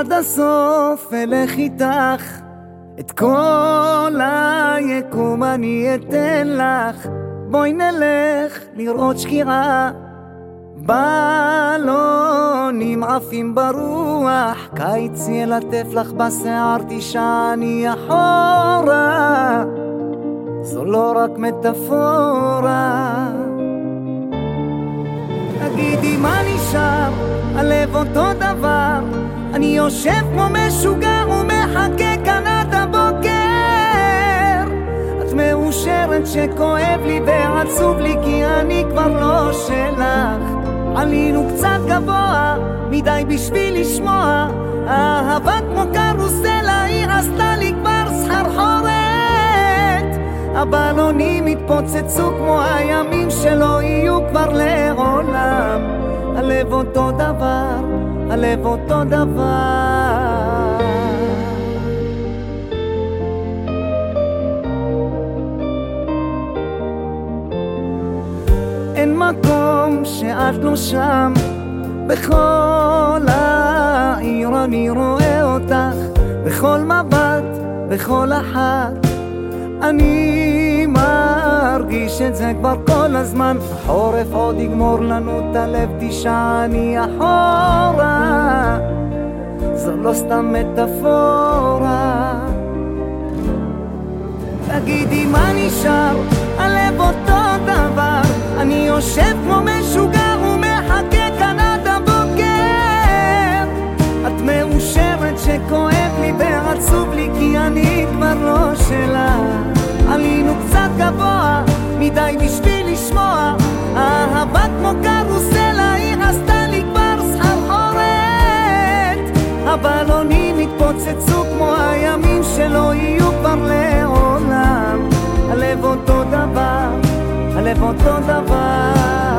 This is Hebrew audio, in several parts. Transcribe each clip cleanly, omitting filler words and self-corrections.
עד הסוף אלך איתך, את כל היקום אני אתן לך. בואי נלך לראות שקיעה, בלונים עפים ברוח, קיץ ילטף לך בשיער, תישעני אחורה, זו לא רק מטאפורה. תגידי מה נשאר, הלב אותו דבר, אני יושב כמו משוגע ומחכה כאן עד הבוקר. את מאושרת שכואב לי ועצוב לי, כי אני כבר לא שלך. עלינו קצת גבוה מדי בשביל לשמוע, אהבה כמו קרוסלה, היא עשתה לי כבר סחרחורת. הבלונים התפוצצו כמו הימים שלא יהיו כבר לעולם. הלב אותו דבר, הלב אותו דבר. אין מקום שאת לא שם, בכל העיר אני רואה אותך, בכל מבט, בכל אחת. אני מרגיש את זה כבר כל הזמן, החורף עוד יגמור לנו את הלב, תישעני אחורה, זו לא סתם מטאפורה. תגידי מה נשאר, הלב אותו דבר, אני יושב כמו משוגע ומחכה כאן עד הבוקר. את מאושרת שכואב לי ועצוב לי, כי אני כבר לא שלה. עלינו קצת גבוה מדי בשביל לשמוע, אהבה כמו קרוסלה, היא עשתה לי כבר סחרחורת. הבלונים התפוצצו כמו הימים שלא יהיו כבר לעולם. הלב אותו דבר, הלב אותו דבר.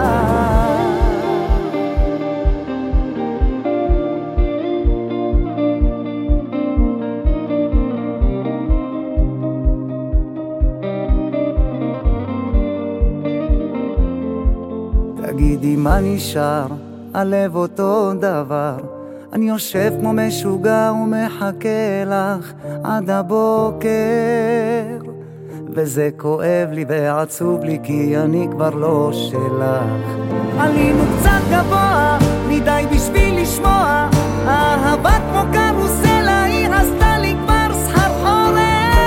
תגידי מה נשאר, הלב אותו דבר, אני יושב כמו משוגע ומחכה לך עד הבוקר. וזה כואב לי ועצוב לי, כי אני כבר לא שלך. עלינו קצת גבוה מדי בשביל לשמוע, אהבה כמו קרוסלה, היא עשתה לי כבר סחרחורת.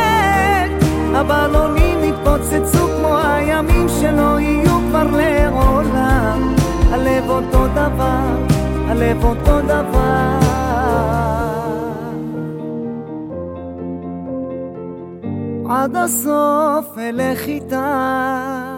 הבלונים התפוצצו כמו הימים שלא יהיו כבר לעולם. הלב אותו דבר, הלב אותו דבר. עד הסוף אלך איתך.